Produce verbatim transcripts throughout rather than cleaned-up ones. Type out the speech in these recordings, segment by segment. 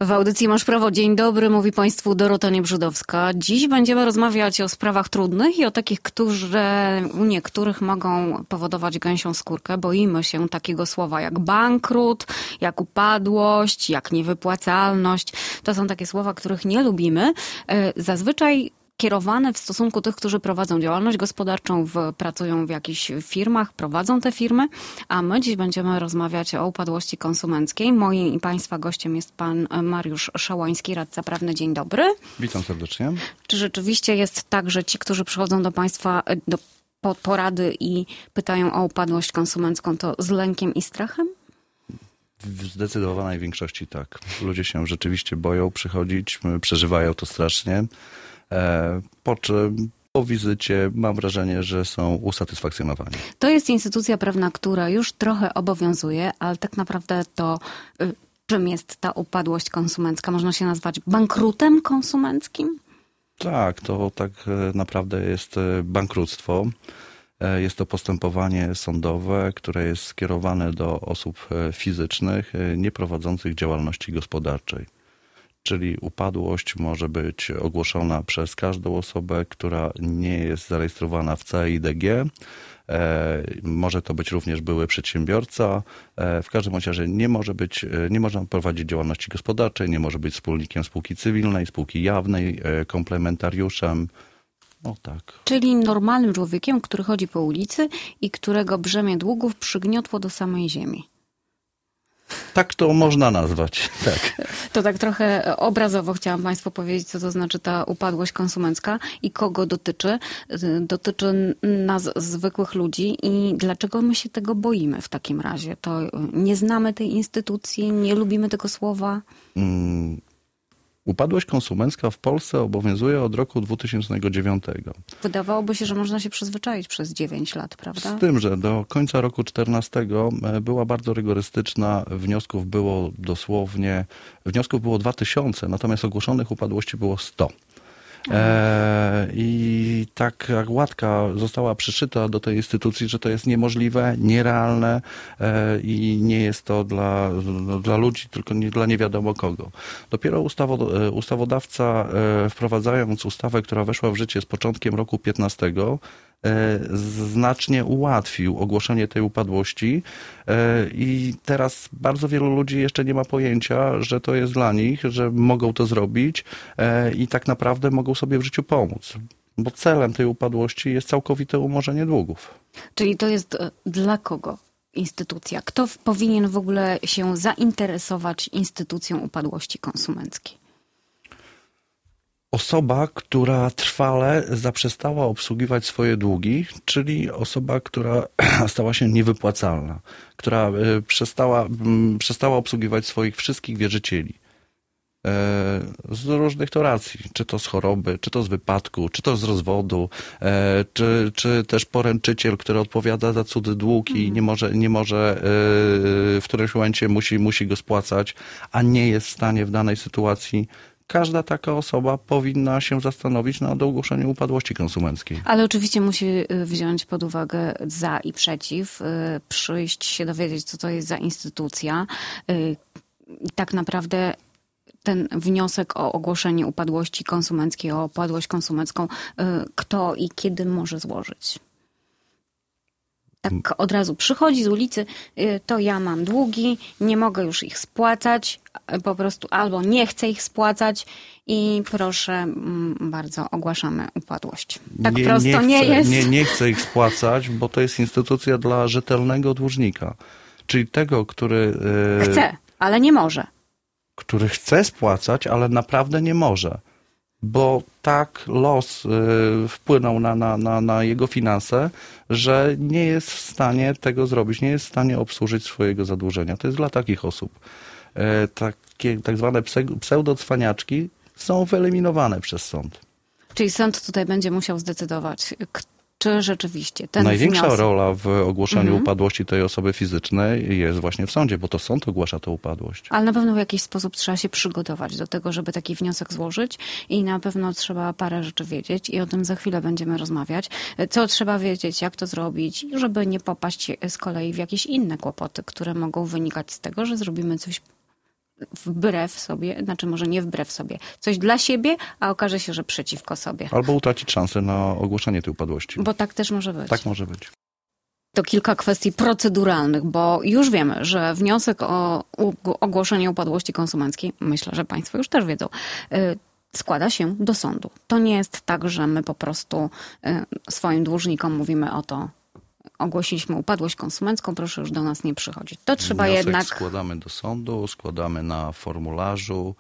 W audycji Masz Prawo. Dzień dobry, mówi Państwu Dorota Niebrzydowska. Dziś będziemy rozmawiać o sprawach trudnych i o takich, które u niektórych mogą powodować gęsią skórkę. Boimy się takiego słowa jak bankrut, jak upadłość, jak niewypłacalność. To są takie słowa, których nie lubimy. Zazwyczaj kierowane w stosunku tych, którzy prowadzą działalność gospodarczą, w, pracują w jakichś firmach, prowadzą te firmy, a my dziś będziemy rozmawiać o upadłości konsumenckiej. Moim i Państwa gościem jest pan Mariusz Szałański, radca prawny. Dzień dobry. Witam serdecznie. Czy rzeczywiście jest tak, że ci, którzy przychodzą do Państwa do po porady i pytają o upadłość konsumencką, to z lękiem i strachem? W zdecydowanej większości tak. Ludzie się rzeczywiście boją przychodzić, przeżywają to strasznie. Po czym po wizycie mam wrażenie, że są usatysfakcjonowani. To jest instytucja prawna, która już trochę obowiązuje, ale tak naprawdę to czym jest ta upadłość konsumencka? Można się nazwać bankrutem konsumenckim? Tak, to tak naprawdę jest bankructwo. Jest to postępowanie sądowe, które jest skierowane do osób fizycznych nieprowadzących działalności gospodarczej. Czyli upadłość może być ogłoszona przez każdą osobę, która nie jest zarejestrowana w C E I D G. Może to być również były przedsiębiorca. W każdym razie nie może być, nie można prowadzić działalności gospodarczej, nie może być wspólnikiem spółki cywilnej, spółki jawnej, komplementariuszem. No tak. Czyli normalnym człowiekiem, który chodzi po ulicy i którego brzemię długów przygniotło do samej ziemi. Tak to można nazwać, tak. To tak trochę obrazowo chciałam Państwu powiedzieć, co to znaczy ta upadłość konsumencka i kogo dotyczy. Dotyczy nas, zwykłych ludzi, i dlaczego my się tego boimy w takim razie? To nie znamy tej instytucji, nie lubimy tego słowa? Hmm. Upadłość konsumencka w Polsce obowiązuje od roku dwutysięcznego dziewiątego. Wydawałoby się, że można się przyzwyczaić przez dziewięć lat, prawda? Z tym, że do końca roku czternastego była bardzo rygorystyczna. Wniosków było dosłownie, wniosków było dwa tysiące, natomiast ogłoszonych upadłości było sto. E, I tak jak łatka została przyszyta do tej instytucji, że to jest niemożliwe, nierealne e, i nie jest to dla, dla ludzi, tylko nie, dla nie wiadomo kogo. Dopiero ustawo, ustawodawca, e, wprowadzając ustawę, która weszła w życie z początkiem roku piętnastego, znacznie ułatwił ogłoszenie tej upadłości i teraz bardzo wielu ludzi jeszcze nie ma pojęcia, że to jest dla nich, że mogą to zrobić i tak naprawdę mogą sobie w życiu pomóc. Bo celem tej upadłości jest całkowite umorzenie długów. Czyli to jest dla kogo instytucja? Kto powinien w ogóle się zainteresować instytucją upadłości konsumenckiej? Osoba, która trwale zaprzestała obsługiwać swoje długi, czyli osoba, która stała się niewypłacalna, która przestała, przestała obsługiwać swoich wszystkich wierzycieli. Z różnych to racji, czy to z choroby, czy to z wypadku, czy to z rozwodu, czy, czy też poręczyciel, który odpowiada za cudzy dług i nie może, nie może w którymś momencie musi, musi go spłacać, a nie jest w stanie w danej sytuacji. Każda taka osoba powinna się zastanowić nad ogłoszeniem upadłości konsumenckiej. Ale oczywiście musi wziąć pod uwagę za i przeciw, przyjść się dowiedzieć, co to jest za instytucja. I tak naprawdę ten wniosek o ogłoszenie upadłości konsumenckiej, o upadłość konsumencką, kto i kiedy może złożyć? Tak od razu przychodzi z ulicy, to ja mam długi, nie mogę już ich spłacać, po prostu albo nie chcę ich spłacać i proszę bardzo, ogłaszamy upadłość. Tak nie, prosto nie, chcę, nie jest. Nie, nie chcę ich spłacać, bo to jest instytucja dla rzetelnego dłużnika. Czyli tego, który... Chce, ale nie może. Który chce spłacać, ale naprawdę nie może. Bo tak los y, wpłynął na, na, na, na jego finanse, że nie jest w stanie tego zrobić, nie jest w stanie obsłużyć swojego zadłużenia. To jest dla takich osób. Y, takie tak zwane pseudocwaniaczki są wyeliminowane przez sąd. Czyli sąd tutaj będzie musiał zdecydować, czy rzeczywiście ten Największa wniosek... rola w ogłoszeniu mhm. upadłości tej osoby fizycznej jest właśnie w sądzie, bo to sąd ogłasza tę upadłość. Ale na pewno w jakiś sposób trzeba się przygotować do tego, żeby taki wniosek złożyć i na pewno trzeba parę rzeczy wiedzieć i o tym za chwilę będziemy rozmawiać. Co trzeba wiedzieć, jak to zrobić, żeby nie popaść z kolei w jakieś inne kłopoty, które mogą wynikać z tego, że zrobimy coś wbrew sobie, znaczy może nie wbrew sobie, coś dla siebie, a okaże się, że przeciwko sobie. Albo utracić szansę na ogłoszenie tej upadłości. Bo tak też może być. Tak może być. To kilka kwestii proceduralnych, bo już wiemy, że wniosek o ogłoszenie upadłości konsumenckiej, myślę, że Państwo już też wiedzą, składa się do sądu. To nie jest tak, że my po prostu swoim dłużnikom mówimy o to, ogłosiliśmy upadłość konsumencką, proszę już do nas nie przychodzić. To trzeba Wniosek jednak... składamy do sądu, składamy na formularzu.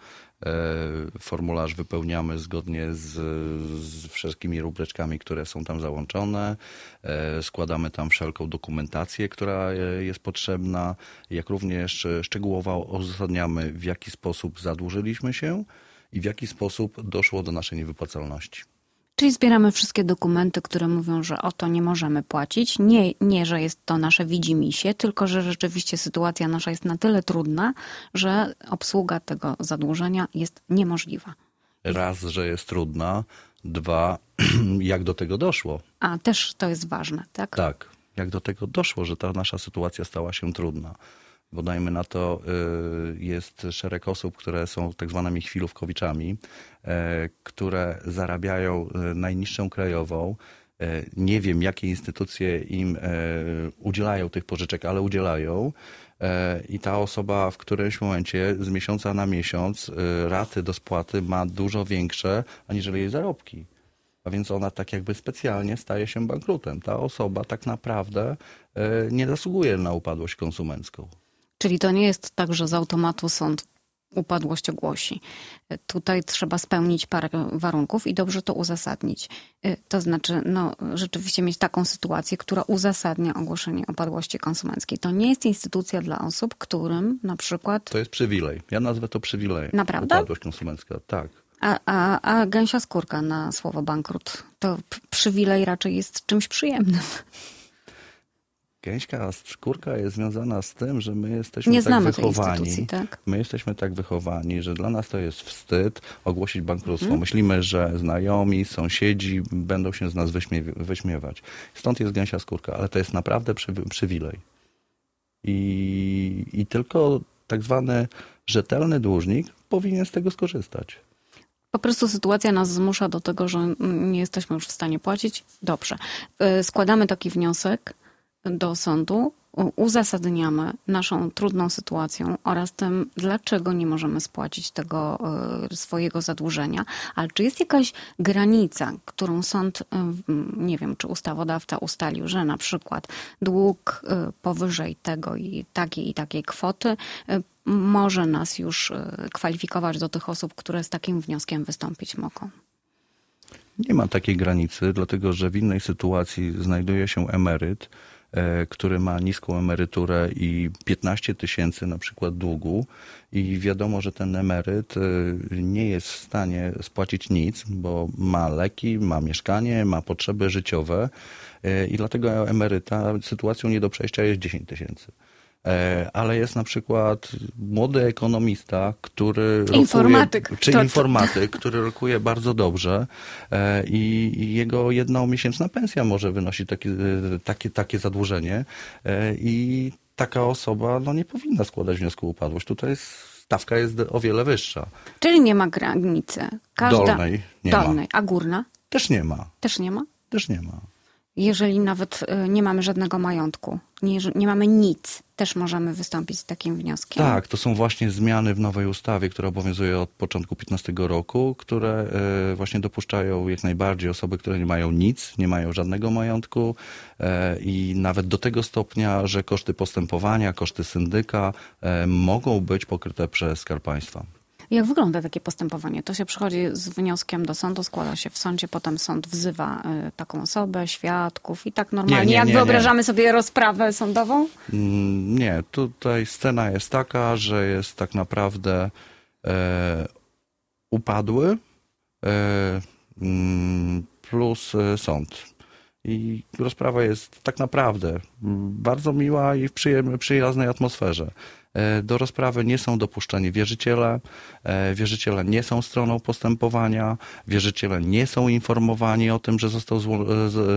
Formularz wypełniamy zgodnie z, z wszystkimi rubryczkami, które są tam załączone. Składamy tam wszelką dokumentację, która jest potrzebna, jak również szczegółowo uzasadniamy, w jaki sposób zadłużyliśmy się i w jaki sposób doszło do naszej niewypłacalności. Czyli zbieramy wszystkie dokumenty, które mówią, że o to nie możemy płacić. Nie, nie, że jest to nasze widzimisię, tylko że rzeczywiście sytuacja nasza jest na tyle trudna, że obsługa tego zadłużenia jest niemożliwa. Raz, że jest trudna. Dwa, jak do tego doszło. A też to jest ważne, tak? Tak, jak do tego doszło, że ta nasza sytuacja stała się trudna. Bo dajmy na to, jest szereg osób, które są tak zwanymi chwilówkowiczami, które zarabiają najniższą krajową. Nie wiem, jakie instytucje im udzielają tych pożyczek, ale udzielają. I ta osoba w którymś momencie z miesiąca na miesiąc raty do spłaty ma dużo większe, aniżeli jej zarobki. A więc ona tak jakby specjalnie staje się bankrutem. Ta osoba tak naprawdę nie zasługuje na upadłość konsumencką. Czyli to nie jest tak, że z automatu sąd upadłość ogłosi. Tutaj trzeba spełnić parę warunków i dobrze to uzasadnić. To znaczy, no, rzeczywiście mieć taką sytuację, która uzasadnia ogłoszenie upadłości konsumenckiej. To nie jest instytucja dla osób, którym na przykład... To jest przywilej. Ja nazwę to przywilejem. Naprawdę? Upadłość konsumencka, tak. A, a, a gęsia skórka na słowo bankrut, to przywilej raczej jest czymś przyjemnym. Gęśka skórka jest związana z tym, że my jesteśmy nie tak znamy wychowani. tej instytucji, tak? My jesteśmy tak wychowani, że dla nas to jest wstyd ogłosić bankructwo. Mhm. Myślimy, że znajomi, sąsiedzi będą się z nas wyśmie- wyśmiewać. Stąd jest gęsia skórka, ale to jest naprawdę przy- przywilej. I, I tylko tak zwany rzetelny dłużnik powinien z tego skorzystać. Po prostu sytuacja nas zmusza do tego, że nie jesteśmy już w stanie płacić. Dobrze. Składamy taki wniosek do sądu, uzasadniamy naszą trudną sytuacją oraz tym, dlaczego nie możemy spłacić tego swojego zadłużenia. Ale czy jest jakaś granica, którą sąd, nie wiem, czy ustawodawca ustalił, że na przykład dług powyżej tego i takiej i takiej kwoty może nas już kwalifikować do tych osób, które z takim wnioskiem wystąpić mogą? Nie ma takiej granicy, dlatego że w innej sytuacji znajduje się emeryt, który ma niską emeryturę i piętnaście tysięcy na przykład długu i wiadomo, że ten emeryt nie jest w stanie spłacić nic, bo ma leki, ma mieszkanie, ma potrzeby życiowe i dlatego emeryta sytuacją nie do przejścia jest dziesięć tysięcy. Ale jest na przykład młody ekonomista, który informatyk, rokuje, czy to, informatyk, to... który rokuje bardzo dobrze i, i jego jednomiesięczna pensja może wynosić takie, takie, takie zadłużenie i taka osoba no, nie powinna składać wniosku o upadłość. Tutaj stawka jest o wiele wyższa. Czyli nie ma granicy. Każda... Dolnej nie Dolnej. ma. A górna? Też nie ma. Też nie ma? Też nie ma. Jeżeli nawet nie mamy żadnego majątku, nie, nie mamy nic, też możemy wystąpić z takim wnioskiem? Tak, to są właśnie zmiany w nowej ustawie, która obowiązuje od początku piętnastego roku, które właśnie dopuszczają jak najbardziej osoby, które nie mają nic, nie mają żadnego majątku i nawet do tego stopnia, że koszty postępowania, koszty syndyka mogą być pokryte przez Skarb Państwa. Jak wygląda takie postępowanie? To się przychodzi z wnioskiem do sądu, składa się w sądzie, potem sąd wzywa taką osobę, świadków i tak normalnie, nie, nie, jak nie, wyobrażamy nie. sobie rozprawę sądową? Nie, tutaj scena jest taka, że jest tak naprawdę e, upadły e, plus sąd. I rozprawa jest tak naprawdę bardzo miła i w przyjemnej, przyjaznej atmosferze. Do rozprawy nie są dopuszczeni wierzyciele, wierzyciele nie są stroną postępowania, wierzyciele nie są informowani o tym, że został zło-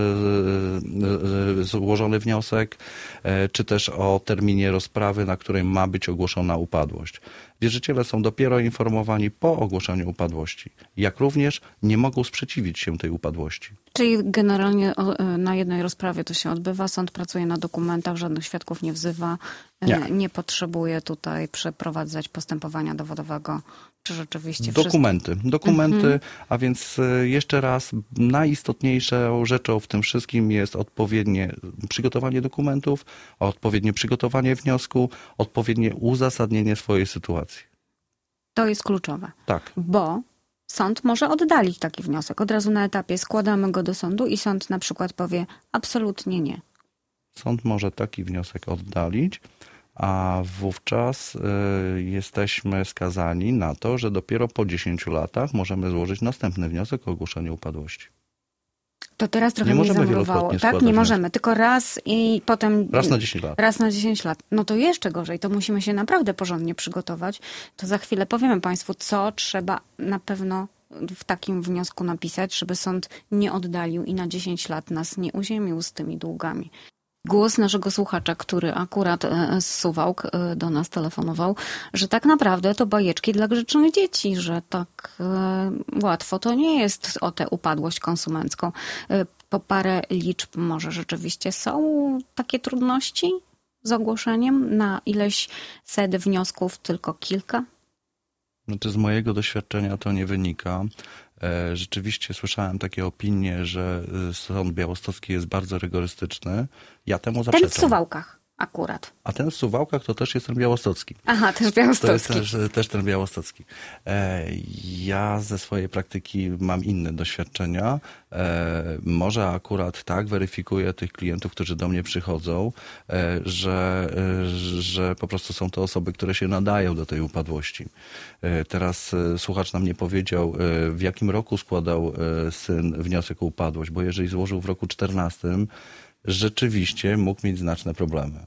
złożony wniosek, czy też o terminie rozprawy, na której ma być ogłoszona upadłość. Wierzyciele są dopiero informowani po ogłoszeniu upadłości, jak również nie mogą sprzeciwić się tej upadłości. Czyli generalnie na jednej rozprawie to się odbywa, sąd pracuje na dokumentach, żadnych świadków nie wzywa, nie, nie potrzebuje tutaj przeprowadzać postępowania dowodowego, czy rzeczywiście Dokumenty, wszystko... dokumenty, mhm. a więc jeszcze raz, najistotniejszą rzeczą w tym wszystkim jest odpowiednie przygotowanie dokumentów, odpowiednie przygotowanie wniosku, odpowiednie uzasadnienie swojej sytuacji. To jest kluczowe. Tak. Bo sąd może oddalić taki wniosek. Od razu na etapie składamy go do sądu i sąd na przykład powie absolutnie nie. Sąd może taki wniosek oddalić, a wówczas y, jesteśmy skazani na to, że dopiero po dziesięciu latach możemy złożyć następny wniosek o ogłoszenie upadłości. To teraz trochę nie mnie możemy zamurowało. wielokrotnie Tak, nie składać możemy, tylko raz i potem... Raz na dziesięć lat. Raz na dziesięć lat. No to jeszcze gorzej, to musimy się naprawdę porządnie przygotować. To za chwilę powiemy Państwu, co trzeba na pewno w takim wniosku napisać, żeby sąd nie oddalił i na dziesięć lat nas nie uziemił z tymi długami. Głos naszego słuchacza, który akurat z Suwałk do nas telefonował, że tak naprawdę to bajeczki dla grzecznych dzieci, że tak łatwo to nie jest o tę upadłość konsumencką. Po parę liczb może rzeczywiście są takie trudności z ogłoszeniem? Na ileś set wniosków tylko kilka? Znaczy z mojego doświadczenia to nie wynika. Rzeczywiście słyszałem takie opinie, że sąd białostocki jest bardzo rygorystyczny. Ja temu zaprzeczam. Ten w Suwałkach akurat. A ten w Suwałkach to też jest ten białostocki. Aha, też białostocki. To jest też, też ten białostocki. Ja ze swojej praktyki mam inne doświadczenia. Może akurat tak weryfikuję tych klientów, którzy do mnie przychodzą, że, że po prostu są to osoby, które się nadają do tej upadłości. Teraz słuchacz nam nie powiedział, w jakim roku składał syn wniosek o upadłość, bo jeżeli złożył w roku czternastym, rzeczywiście mógł mieć znaczne problemy.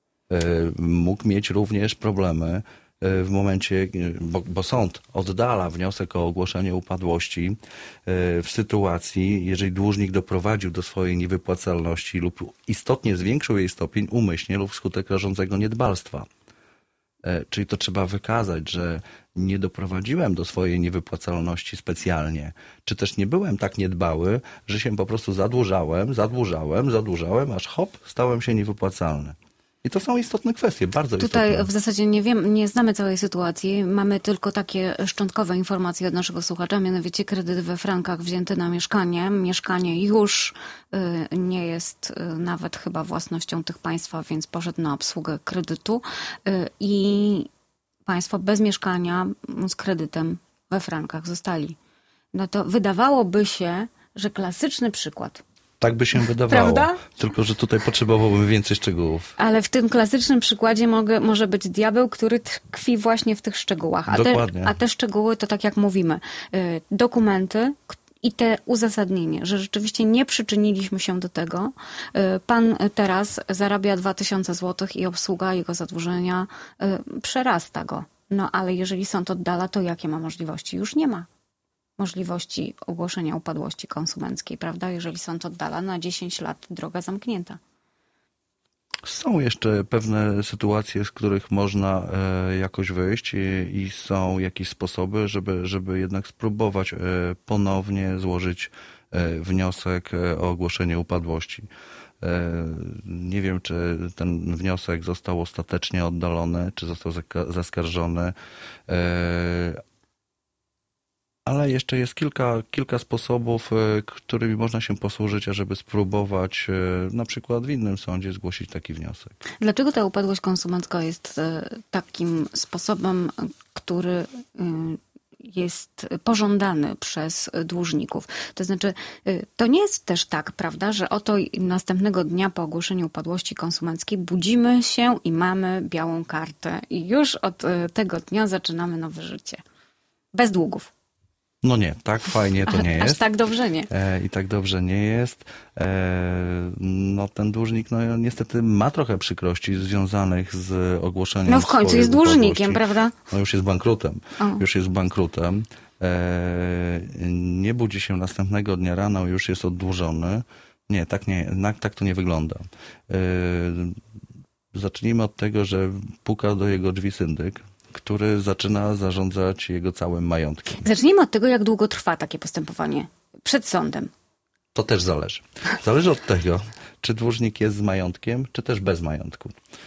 Mógł mieć również problemy w momencie, bo, bo sąd oddala wniosek o ogłoszenie upadłości w sytuacji, jeżeli dłużnik doprowadził do swojej niewypłacalności lub istotnie zwiększył jej stopień umyślnie lub wskutek rażącego niedbalstwa. Czyli to trzeba wykazać, że nie doprowadziłem do swojej niewypłacalności specjalnie, czy też nie byłem tak niedbały, że się po prostu zadłużałem, zadłużałem, zadłużałem, aż hop, stałem się niewypłacalny. I to są istotne kwestie, bardzo Tutaj istotne. w zasadzie nie wiem, nie znamy całej sytuacji. Mamy tylko takie szczątkowe informacje od naszego słuchacza, mianowicie kredyt we frankach wzięty na mieszkanie. Mieszkanie już y, nie jest y, nawet chyba własnością tych państwa, więc poszedł na obsługę kredytu y, i państwo bez mieszkania z kredytem we frankach zostali. No to wydawałoby się, że klasyczny przykład. Tak by się wydawało. Prawda? Tylko że tutaj potrzebowałbym więcej szczegółów. Ale w tym klasycznym przykładzie mogę, może być diabeł, który tkwi właśnie w tych szczegółach. A Dokładnie. Te, a te szczegóły to tak jak mówimy, y, dokumenty i te uzasadnienie, że rzeczywiście nie przyczyniliśmy się do tego. Y, pan teraz zarabia dwa tysiące złotych i obsługa jego zadłużenia y, przerasta go. No ale jeżeli sąd oddala, to jakie ma możliwości? Już nie ma możliwości ogłoszenia upadłości konsumenckiej, prawda? Jeżeli sąd oddala, na dziesięć lat droga zamknięta. Są jeszcze pewne sytuacje, z których można e, jakoś wyjść i, i są jakieś sposoby, żeby, żeby jednak spróbować e, ponownie złożyć e, wniosek o ogłoszenie upadłości. E, nie wiem, czy ten wniosek został ostatecznie oddalony, czy został zaskarżony, e, ale jeszcze jest kilka, kilka sposobów, którymi można się posłużyć, ażeby spróbować na przykład w innym sądzie zgłosić taki wniosek. Dlaczego ta upadłość konsumencka jest takim sposobem, który jest pożądany przez dłużników? To znaczy, to nie jest też tak, prawda, że oto następnego dnia po ogłoszeniu upadłości konsumenckiej budzimy się i mamy białą kartę i już od tego dnia zaczynamy nowe życie. Bez długów. No nie, tak fajnie to nie jest. Aż tak dobrze nie. E, I tak dobrze nie jest. E, no ten dłużnik no niestety ma trochę przykrości związanych z ogłoszeniem No w końcu jest dłużnikiem, prawda? No już jest bankrutem. O. Już jest bankrutem. E, nie budzi się następnego dnia rano, już jest oddłużony. Nie, tak nie, tak to nie wygląda. E, zacznijmy od tego, że puka do jego drzwi syndyk. który zaczyna zarządzać jego całym majątkiem. Zacznijmy od tego, jak długo trwa takie postępowanie przed sądem. To też zależy. Zależy od tego, czy dłużnik jest z majątkiem, czy też bez majątku.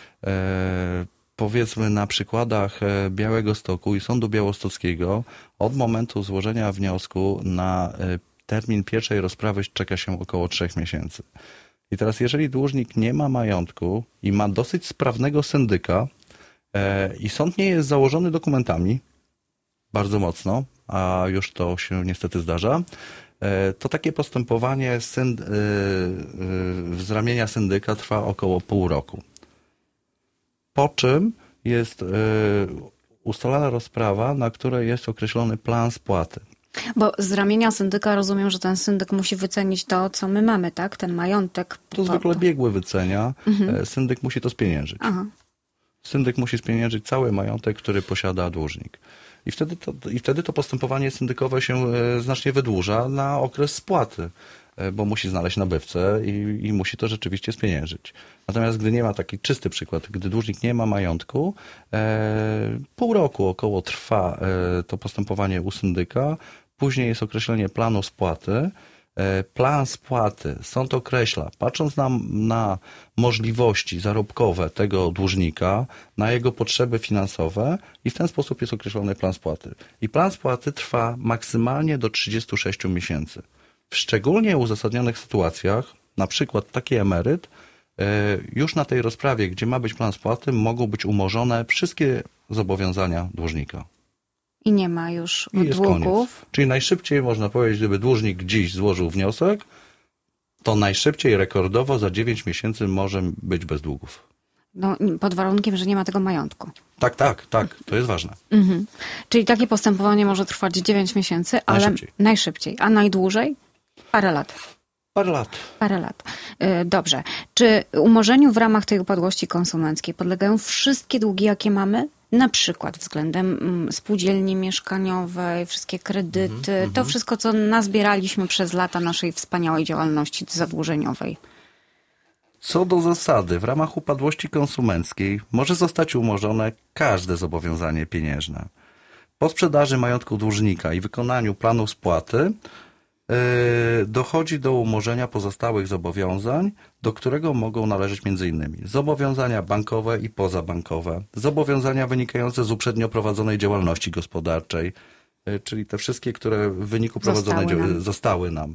E, powiedzmy na przykładach Białegostoku i Sądu Białostockiego od momentu złożenia wniosku na termin pierwszej rozprawy czeka się około trzech miesięcy. I teraz jeżeli dłużnik nie ma majątku i ma dosyć sprawnego syndyka e, i sąd nie jest założony dokumentami bardzo mocno, a już to się niestety zdarza, e, to takie postępowanie synd, e, e, z ramienia syndyka trwa około pół roku. Po czym jest e, ustalana rozprawa, na której jest określony plan spłaty. Bo z ramienia syndyka rozumiem, że ten syndyk musi wycenić to, co my mamy, tak? Ten majątek. To zwykle biegły wycenia. Mhm. Syndyk musi to spieniężyć. Aha. Syndyk musi spieniężyć cały majątek, który posiada dłużnik. I wtedy to, i wtedy to postępowanie syndykowe się znacznie wydłuża na okres spłaty, bo musi znaleźć nabywcę i, i musi to rzeczywiście spieniężyć. Natomiast gdy nie ma, taki czysty przykład, gdy dłużnik nie ma majątku, e, pół roku około trwa e, to postępowanie u syndyka, później jest określenie planu spłaty. Plan spłaty sąd określa, patrząc na, na możliwości zarobkowe tego dłużnika, na jego potrzeby finansowe i w ten sposób jest określony plan spłaty. I plan spłaty trwa maksymalnie do trzydziestu sześciu miesięcy. W szczególnie uzasadnionych sytuacjach, na przykład taki emeryt, już na tej rozprawie, gdzie ma być plan spłaty, mogą być umorzone wszystkie zobowiązania dłużnika. I nie ma już I jest długów. Koniec. Czyli najszybciej można powiedzieć, gdyby dłużnik dziś złożył wniosek, to najszybciej rekordowo za dziewięć miesięcy może być bez długów. No, pod warunkiem, że nie ma tego majątku. Tak, tak, tak. To jest ważne. Mhm. Czyli takie postępowanie może trwać dziewięć miesięcy, ale najszybciej. najszybciej. A najdłużej? Parę lat. Parę lat. Parę lat. Dobrze. Czy umorzeniu w ramach tej upadłości konsumenckiej podlegają wszystkie długi, jakie mamy? Na przykład względem spółdzielni mieszkaniowej, wszystkie kredyty, mm-hmm. to wszystko, co nazbieraliśmy przez lata naszej wspaniałej działalności zadłużeniowej. Co do zasady, w ramach upadłości konsumenckiej może zostać umorzone każde zobowiązanie pieniężne. Po sprzedaży majątku dłużnika i wykonaniu planu spłaty yy, dochodzi do umorzenia pozostałych zobowiązań, do którego mogą należeć między innymi zobowiązania bankowe i pozabankowe, zobowiązania wynikające z uprzednio prowadzonej działalności gospodarczej, yy, czyli te wszystkie, które w wyniku prowadzonej zostały nam. Dzia- zostały nam.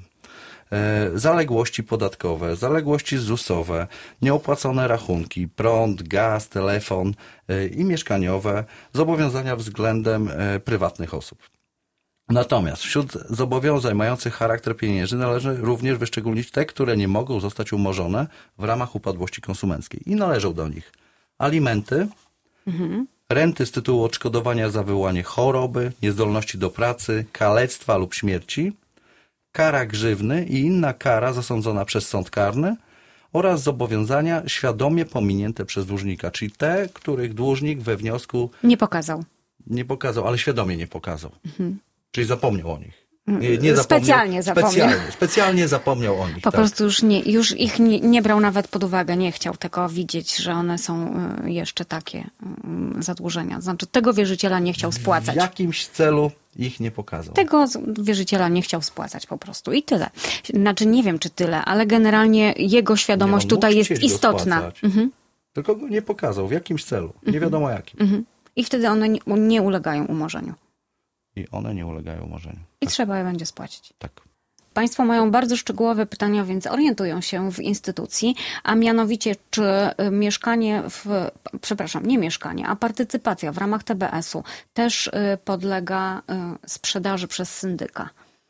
Zaległości podatkowe, zaległości zusowe, nieopłacone rachunki, prąd, gaz, telefon i mieszkaniowe, zobowiązania względem prywatnych osób. Natomiast wśród zobowiązań mających charakter pieniężny należy również wyszczególnić te, które nie mogą zostać umorzone w ramach upadłości konsumenckiej i należą do nich alimenty, mhm. renty z tytułu odszkodowania za wywołanie choroby, niezdolności do pracy, kalectwa lub śmierci, kara grzywny i inna kara zasądzona przez sąd karny oraz zobowiązania świadomie pominięte przez dłużnika, czyli te, których dłużnik we wniosku nie pokazał. Nie pokazał, ale świadomie nie pokazał. Mhm. Czyli zapomniał o nich. Nie, nie zapomniał, specjalnie zapomniał. Specjalnie, specjalnie zapomniał o nich. Po tak. prostu już, nie, już ich nie, nie brał nawet pod uwagę, nie chciał tego widzieć, że one są jeszcze takie zadłużenia. Znaczy tego wierzyciela nie chciał spłacać. W jakimś celu ich nie pokazał. Tego wierzyciela nie chciał spłacać po prostu i tyle. Znaczy nie wiem czy tyle, ale generalnie jego świadomość nie, tutaj jest istotna. Mhm. Tylko go nie pokazał, w jakimś celu. Nie wiadomo jakim. Mhm. I wtedy one nie, nie ulegają umorzeniu. I one nie ulegają umorzeniu. I tak. trzeba je będzie spłacić. Tak. Państwo mają bardzo szczegółowe pytania, więc orientują się w instytucji, a mianowicie czy mieszkanie, w, przepraszam, nie mieszkanie, a partycypacja w ramach T B S-u też podlega sprzedaży przez syndyka.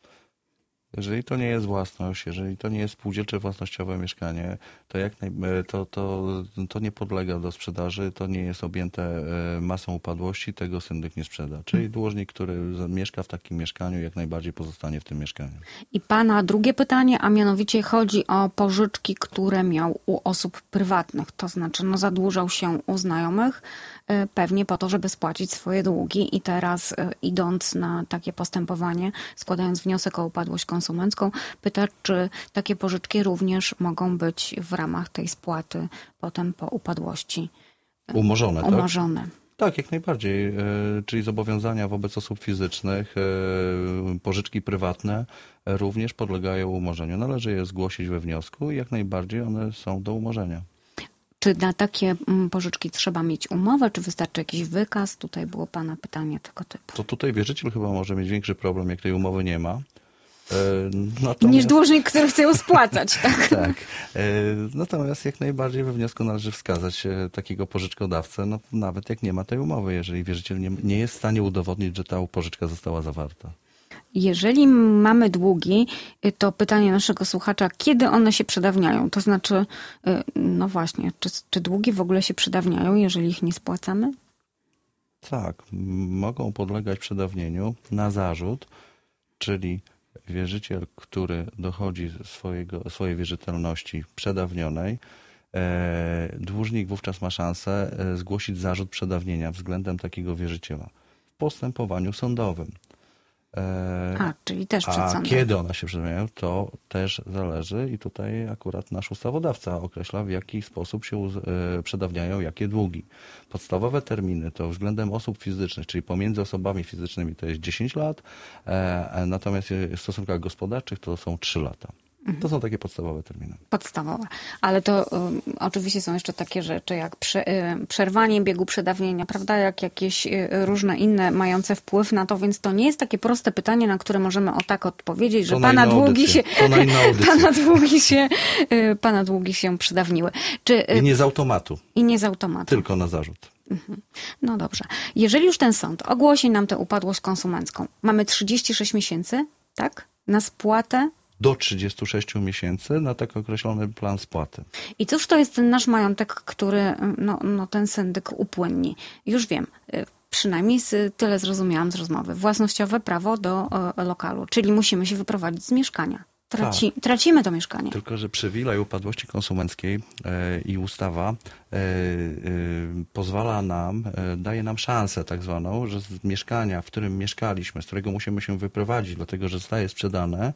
Jeżeli to nie jest własność, jeżeli to nie jest spółdzielcze własnościowe mieszkanie, to, jak naj, to, to, to nie podlega do sprzedaży, to nie jest objęte masą upadłości, tego syndyk nie sprzeda. Czyli dłużnik, który mieszka w takim mieszkaniu, jak najbardziej pozostanie w tym mieszkaniu. I pana drugie pytanie, a mianowicie chodzi o pożyczki, które miał u osób prywatnych, to znaczy no, zadłużał się u znajomych, pewnie po to, żeby spłacić swoje długi i teraz idąc na takie postępowanie, składając wniosek o upadłość konsumencką, pyta, czy takie pożyczki również mogą być w ramach tej spłaty potem po upadłości umorzone. umorzone. Tak? Tak, jak najbardziej. E, czyli zobowiązania wobec osób fizycznych, e, pożyczki prywatne e, również podlegają umorzeniu. Należy je zgłosić we wniosku i jak najbardziej one są do umorzenia. Czy na takie mm, pożyczki trzeba mieć umowę, czy wystarczy jakiś wykaz? Tutaj było Pana pytanie tego typu. To tutaj wierzyciel chyba może mieć większy problem, jak tej umowy nie ma. Natomiast... Niż dłużnik, który chce ją spłacać, tak? Tak. Natomiast jak najbardziej we wniosku należy wskazać takiego pożyczkodawcę, no, nawet jak nie ma tej umowy, jeżeli wierzyciel nie, nie jest w stanie udowodnić, że ta pożyczka została zawarta. Jeżeli mamy długi, to pytanie naszego słuchacza, kiedy one się przedawniają? To znaczy, no właśnie, czy, czy długi w ogóle się przedawniają, jeżeli ich nie spłacamy? Tak, mogą podlegać przedawnieniu na zarzut, czyli wierzyciel, który dochodzi swojego, swojej wierzytelności przedawnionej, e, dłużnik wówczas ma szansę zgłosić zarzut przedawnienia względem takiego wierzyciela w postępowaniu sądowym. E, A, czyli też przed a sądem. kiedy one się przedawniają, to też zależy i tutaj akurat nasz ustawodawca określa, w jaki sposób się e, przedawniają jakie długi. Podstawowe terminy to względem osób fizycznych, czyli pomiędzy osobami fizycznymi to jest dziesięć lat, e, natomiast w stosunkach gospodarczych to są trzy lata. To są takie podstawowe terminy. Podstawowe. Ale to um, oczywiście są jeszcze takie rzeczy jak prze, y, przerwanie biegu przedawnienia, prawda? Jak jakieś y, różne inne mające wpływ na to, więc to nie jest takie proste pytanie, na które możemy o tak odpowiedzieć, że To na pana inną długi audycję. się To na inną audycję. pana długi się y, pana długi się przedawniły. Czy, y, I nie z automatu, I nie z automatu. tylko na zarzut. No dobrze. Jeżeli już ten sąd ogłosi nam tę upadłość konsumencką, mamy trzydzieści sześć miesięcy, tak? Na spłatę. Do trzydziestu sześciu miesięcy na tak określony plan spłaty. I cóż to jest ten nasz majątek, który no, no, ten syndyk upłynni? Już wiem, przynajmniej tyle zrozumiałam z rozmowy. Własnościowe prawo do e, lokalu, czyli musimy się wyprowadzić z mieszkania. Traci, tak. Tracimy to mieszkanie. Tylko że przywilej upadłości konsumenckiej e, i ustawa e, e, pozwala nam, e, daje nam szansę tak zwaną, że z mieszkania, w którym mieszkaliśmy, z którego musimy się wyprowadzić, dlatego że zostaje sprzedane,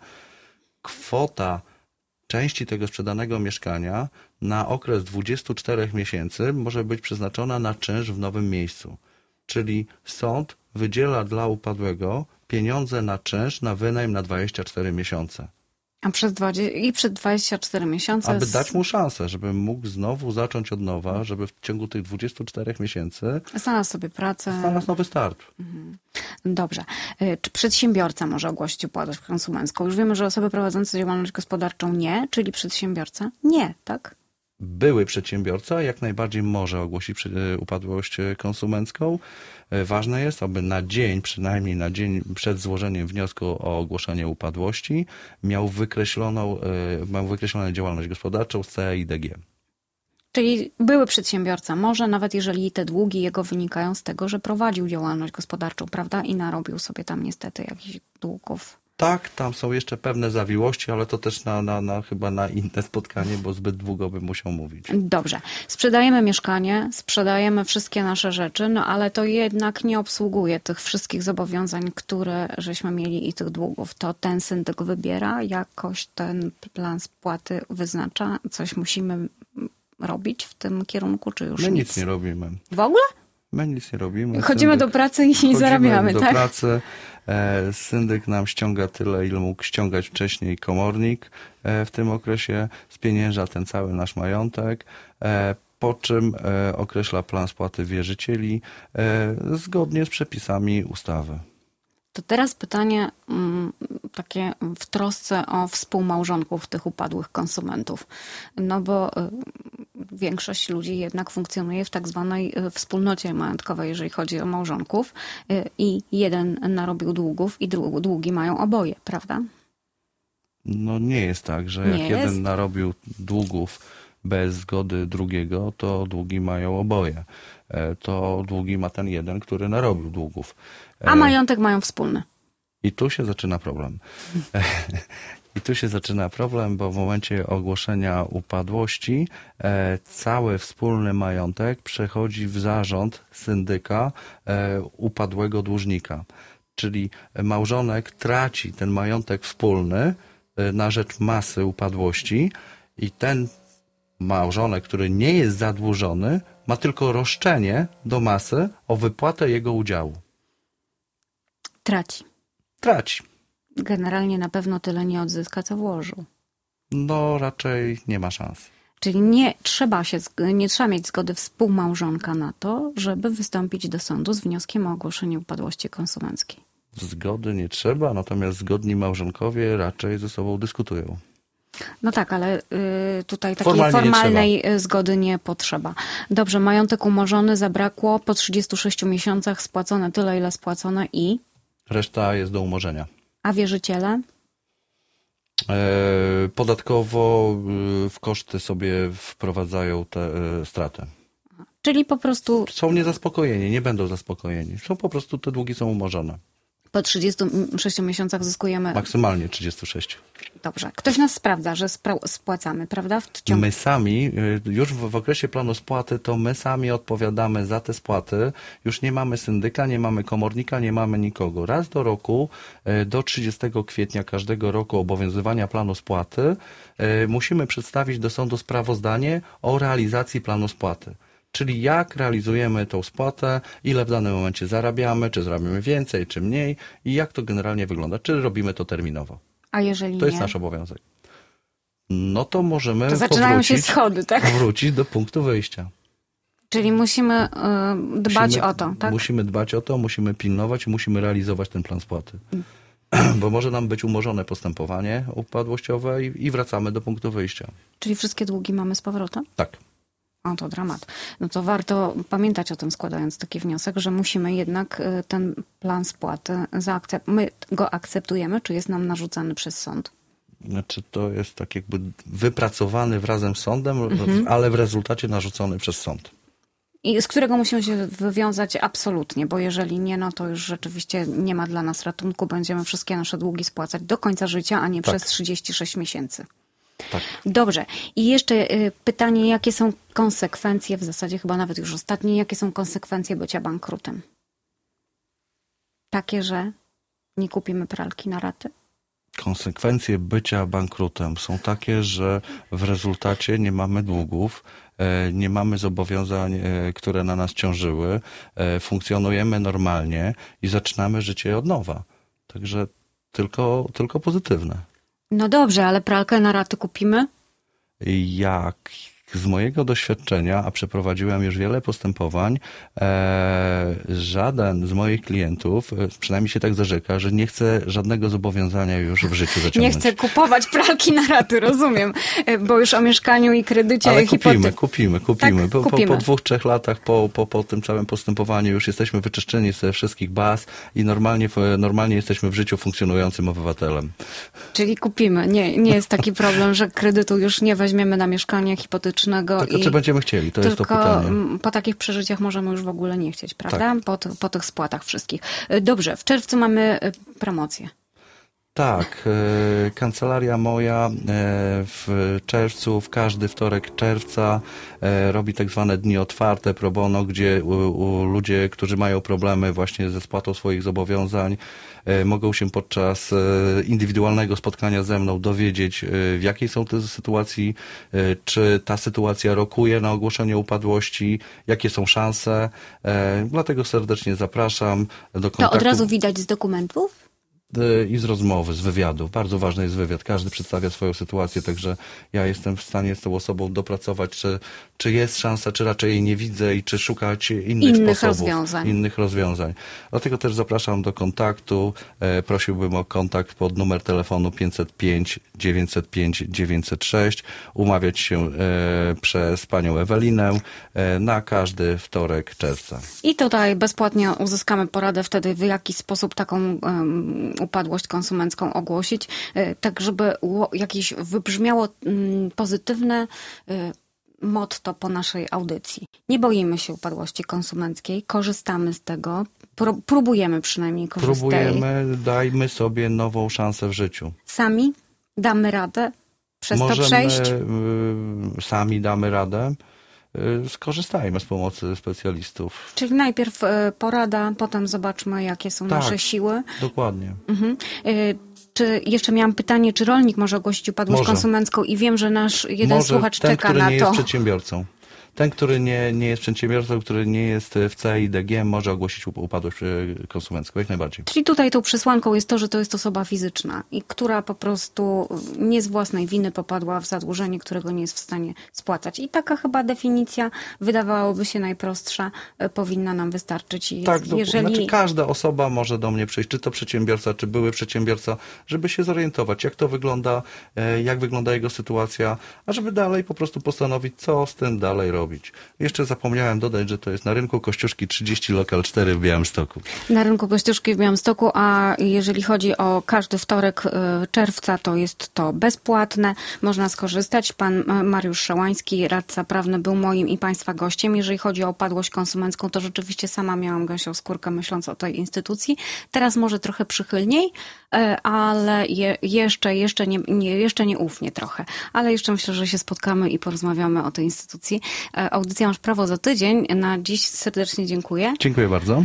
kwota części tego sprzedanego mieszkania na okres dwudziestu czterech miesięcy może być przeznaczona na czynsz w nowym miejscu. Czyli sąd wydziela dla upadłego pieniądze na czynsz, na wynajem na dwadzieścia cztery miesiące. A przez dwadzieścia, i przez dwadzieścia cztery miesiące... Aby dać mu szansę, żeby mógł znowu zacząć od nowa, żeby w ciągu tych dwudziestu czterech miesięcy znalazł sobie pracę. Znalazł nowy start. Mhm. Dobrze. Czy przedsiębiorca może ogłosić upadłość konsumencką? Już wiemy, że osoby prowadzące działalność gospodarczą nie, czyli przedsiębiorca nie, tak? Były przedsiębiorca jak najbardziej może ogłosić upadłość konsumencką. Ważne jest, aby na dzień, przynajmniej na dzień przed złożeniem wniosku o ogłoszenie upadłości miał wykreśloną, miał wykreśloną działalność gospodarczą z C E I D G. Czyli były przedsiębiorca może, nawet jeżeli te długi jego wynikają z tego, że prowadził działalność gospodarczą, prawda? I narobił sobie tam niestety jakichś długów. Tak, tam są jeszcze pewne zawiłości, ale to też na, na, na chyba na inne spotkanie, bo zbyt długo bym musiał mówić. Dobrze. Sprzedajemy mieszkanie, sprzedajemy wszystkie nasze rzeczy, no ale to jednak nie obsługuje tych wszystkich zobowiązań, które żeśmy mieli i tych długów. To ten syndyk wybiera, jakoś ten plan spłaty wyznacza, coś musimy robić w tym kierunku, czy już My nic? nic nie robimy. W ogóle? My nic nie robimy. Chodzimy syndyk, do pracy i chodzimy zarabiamy, do tak? pracy. E, syndyk nam ściąga tyle, ile mógł ściągać wcześniej komornik e, w tym okresie, spienięża ten cały nasz majątek, e, po czym e, określa plan spłaty wierzycieli e, zgodnie z przepisami ustawy. To teraz pytanie mm, takie w trosce o współmałżonków tych upadłych konsumentów. No bo y, większość ludzi jednak funkcjonuje w tak zwanej y, wspólnocie majątkowej, jeżeli chodzi o małżonków y, i jeden narobił długów i dłu- długi mają oboje, prawda? No nie jest tak, że jak Nie jeden jest? narobił długów bez zgody drugiego, to długi mają oboje. E, to długi ma ten jeden, który narobił długów. E, A majątek mają wspólny. I tu się zaczyna problem. I tu się zaczyna problem, bo w momencie ogłoszenia upadłości e, cały wspólny majątek przechodzi w zarząd syndyka e, upadłego dłużnika. Czyli małżonek traci ten majątek wspólny e, na rzecz masy upadłości i ten małżonek, który nie jest zadłużony, ma tylko roszczenie do masy o wypłatę jego udziału. Traci. Traci. Generalnie na pewno tyle nie odzyska, co włożył. No raczej nie ma szans. Czyli nie trzeba, się, nie trzeba mieć zgody współmałżonka na to, żeby wystąpić do sądu z wnioskiem o ogłoszenie upadłości konsumenckiej. Zgody nie trzeba, natomiast zgodni małżonkowie raczej ze sobą dyskutują. No tak, ale y, tutaj takiej Formalnie formalnej zgody nie potrzeba. Dobrze, majątek umorzony zabrakło, po trzydziestu sześciu miesiącach spłacone tyle, ile spłacone i? Reszta jest do umorzenia. A wierzyciele? E, podatkowo e, w koszty sobie wprowadzają tę e, stratę. Czyli po prostu Są niezaspokojeni, nie będą zaspokojeni. Są po prostu, te długi są umorzone. po trzydziestu sześciu miesiącach zyskujemy... Maksymalnie trzydziestu sześciu. Dobrze. Ktoś nas sprawdza, że spra- spłacamy, prawda? W ciągu... My sami, e, już w, w okresie planu spłaty, to my sami odpowiadamy za te spłaty. Już nie mamy syndyka, nie mamy komornika, nie mamy nikogo. Raz do roku, e, do trzydziestego kwietnia każdego roku obowiązywania planu spłaty, e, musimy przedstawić do sądu sprawozdanie o realizacji planu spłaty. Czyli jak realizujemy tą spłatę, ile w danym momencie zarabiamy, czy zarabiamy więcej, czy mniej i jak to generalnie wygląda, czy robimy to terminowo. A jeżeli To nie? jest nasz obowiązek. No to możemy To zaczynają powrócić, się schody, tak? powrócić do punktu wyjścia. Czyli musimy y, dbać Musimy- o to, tak? Musimy dbać o to, musimy pilnować i musimy realizować ten plan spłaty. Bo może nam być umorzone postępowanie upadłościowe i, i wracamy do punktu wyjścia. Czyli wszystkie długi mamy z powrotem? Tak. O, to dramat. No to warto pamiętać o tym, składając taki wniosek, że musimy jednak y, ten plan spłaty zaakceptować. My go akceptujemy, czy jest nam narzucany przez sąd? Znaczy to jest tak jakby wypracowany razem z sądem, Mhm. ale w rezultacie narzucony przez sąd. I z którego musimy się wywiązać absolutnie, bo jeżeli nie, no to już rzeczywiście nie ma dla nas ratunku. Będziemy wszystkie nasze długi spłacać do końca życia, a nie Tak. przez trzydzieści sześć miesięcy. Tak. Dobrze. I jeszcze y, pytanie, jakie są konsekwencje, w zasadzie chyba nawet już ostatnie, jakie są konsekwencje bycia bankrutem? Takie, że nie kupimy pralki na raty? Konsekwencje bycia bankrutem są takie, że w rezultacie nie mamy długów, e, nie mamy zobowiązań, e, które na nas ciążyły, e, funkcjonujemy normalnie i zaczynamy życie od nowa. Także tylko, tylko pozytywne. No dobrze, ale pralkę na raty kupimy? Jak z mojego doświadczenia, a przeprowadziłem już wiele postępowań, e, żaden z moich klientów, e, przynajmniej się tak zarzeka, że nie chce żadnego zobowiązania już w życiu Nie zaciągnąć. chcę kupować pralki na raty, rozumiem, bo już o mieszkaniu i kredycie Ale hipote- kupimy, kupimy, kupimy. Tak, Po, po, kupimy. po dwóch, trzech latach, po, po, po tym całym postępowaniu już jesteśmy wyczyszczeni ze wszystkich baz i normalnie, normalnie jesteśmy w życiu funkcjonującym obywatelem. Czyli kupimy. Nie, nie jest taki problem, że kredytu już nie weźmiemy na mieszkanie hipotetycznego. Tylko i czy będziemy chcieli, to jest to tylko pytanie. mm, po takich przeżyciach możemy już w ogóle nie chcieć, prawda? Tak. Po, ty- po tych spłatach wszystkich. Y, Dobrze, w czerwcu mamy y, promocję. Tak, e, kancelaria moja e, w czerwcu, w każdy wtorek czerwca e, robi tak zwane dni otwarte pro bono, gdzie u, u ludzie, którzy mają problemy właśnie ze spłatą swoich zobowiązań, e, mogą się podczas e, indywidualnego spotkania ze mną dowiedzieć, e, w jakiej są te sytuacji, e, czy ta sytuacja rokuje na ogłoszenie upadłości, jakie są szanse. E, dlatego serdecznie zapraszam do kontaktu. To od razu widać z dokumentów? I z rozmowy, z wywiadu. Bardzo ważny jest wywiad. Każdy przedstawia swoją sytuację, także ja jestem w stanie z tą osobą dopracować, czy, czy jest szansa, czy raczej jej nie widzę i czy szukać innych, Innych sposobów, rozwiązań. innych rozwiązań. Dlatego też zapraszam do kontaktu. E, prosiłbym o kontakt pod numer telefonu pięćset pięć dziewięćset pięć dziewięćset sześć. Umawiać się e, przez panią Ewelinę e, na każdy wtorek czerwca. I tutaj bezpłatnie uzyskamy poradę wtedy, w jaki sposób taką um, upadłość konsumencką ogłosić, y, tak żeby ło- jakieś wybrzmiało mm, pozytywne y, motto po naszej audycji. Nie boimy się upadłości konsumenckiej, korzystamy z tego, pró- próbujemy przynajmniej korzystać. Próbujemy, dajmy sobie nową szansę w życiu. Sami damy radę przez Możemy, to przejść. y, sami damy radę. Y, skorzystajmy z pomocy specjalistów. Czyli najpierw y, porada, potem zobaczmy, jakie są Tak. nasze siły. Dokładnie. Mhm. Y, czy jeszcze miałam pytanie, czy rolnik może ogłosić upadłość Może. konsumencką i wiem, że nasz jeden Może słuchacz ten, czeka który na nie to. jest przedsiębiorcą. Ten, który nie, nie jest przedsiębiorcą, który nie jest w C I D G, może ogłosić up- upadłość e, konsumencką, jak najbardziej. Czyli tutaj tą przesłanką jest to, że to jest osoba fizyczna i która po prostu nie z własnej winy popadła w zadłużenie, którego nie jest w stanie spłacać. I taka chyba definicja wydawałoby się najprostsza, e, powinna nam wystarczyć. I Tak, do, jeżeli... znaczy każda osoba może do mnie przyjść, czy to przedsiębiorca, czy były przedsiębiorca, żeby się zorientować, jak to wygląda, e, jak wygląda jego sytuacja, a żeby dalej po prostu postanowić, co z tym dalej robić. Jeszcze zapomniałem dodać, że to jest na rynku Kościuszki trzydzieści, lokal cztery w Białymstoku. Na rynku Kościuszki w Białymstoku, a jeżeli chodzi o każdy wtorek y, czerwca, to jest to bezpłatne. Można skorzystać. Pan y, Mariusz Szałański, radca prawny, był moim i Państwa gościem. Jeżeli chodzi o upadłość konsumencką, to rzeczywiście sama miałam gęsią skórkę, myśląc o tej instytucji. Teraz może trochę przychylniej, y, ale je, jeszcze, jeszcze, nie, nie, jeszcze nie ufnie trochę. Ale jeszcze myślę, że się spotkamy i porozmawiamy o tej instytucji. Y, Audycja Masz Prawo za tydzień. Na dziś serdecznie dziękuję. Dziękuję bardzo.